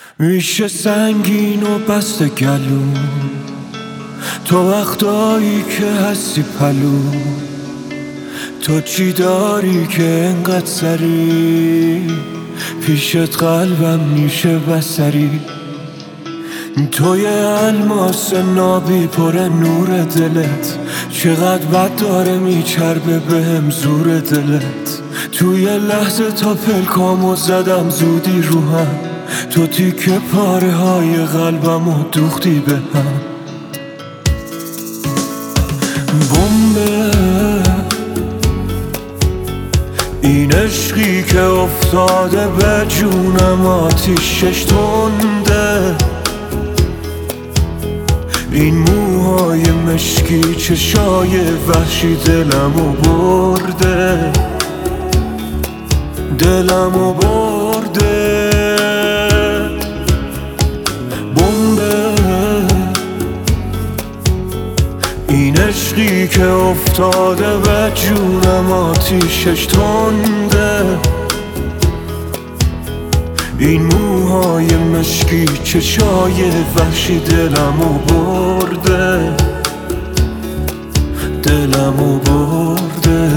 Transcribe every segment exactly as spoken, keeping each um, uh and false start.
میشه سنگین و بسته گلو، تو وقتایی که هستی پلو. تو چی داری که انقدر سری پیشت قلبم میشه بسری. تو یه الماس نابی پر نور دلت، چقدر بد داره میچربه بهم زور دلت. توی لحظه تا پلکامو زدم زودی رو هم، تو تیکه پاره های قلبمو دوختی به هم. بمبه این عشقی که افتاده به جونم، آتیشش تنده. این موهای مشکی چشای وحشی دلمو برده، دلمو برده. بمبه این عشقی که افتاده به جونم، آتیشش تنده. این موهای مشکی چشای وحشی دلمو برده، دلمو برده.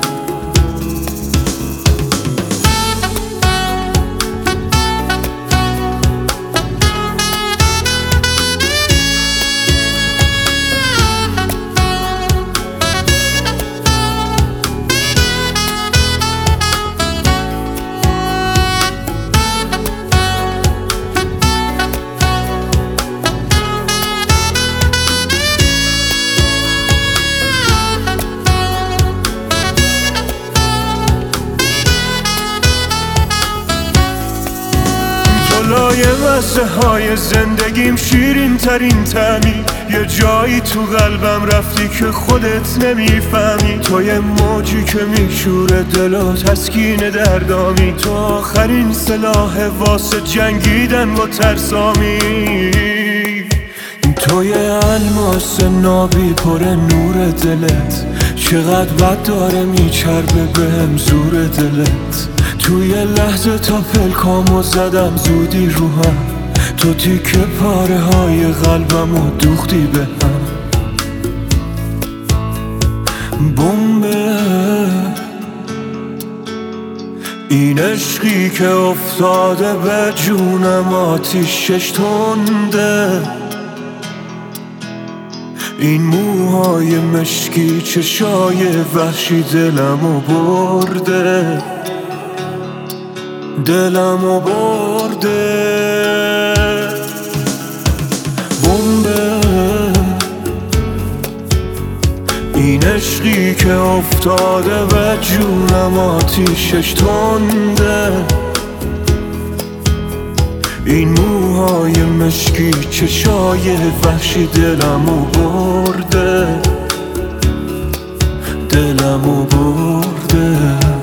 لای مزه های زندگیم شیرین ترین تعمی، یه جایی تو قلبم رفتی که خودت نمیفهمی. تو یه موجی که میشوره دل و تسکین دردامی، تو آخرین سلاح واسه جنگیدن با ترسامی. تو یه الماس نابی پر نور دلت، چقدر بد داره میچربه بهم زور دلت. توی لحظه تا پلکامو زدم زودی رو هم، تو تیکه پاره های قلبمو دوختی به هم. بمبه این عشقی که افتاده به جونم، آتیشش تنده. این موهای مشکی چشای وحشی دلمو برده، دلمو برده. بمبه این عشقی که افتاده به جونم، آتیشش تنده. این موهای مشکی چشای وحشی دلمو برده، دلمو برده.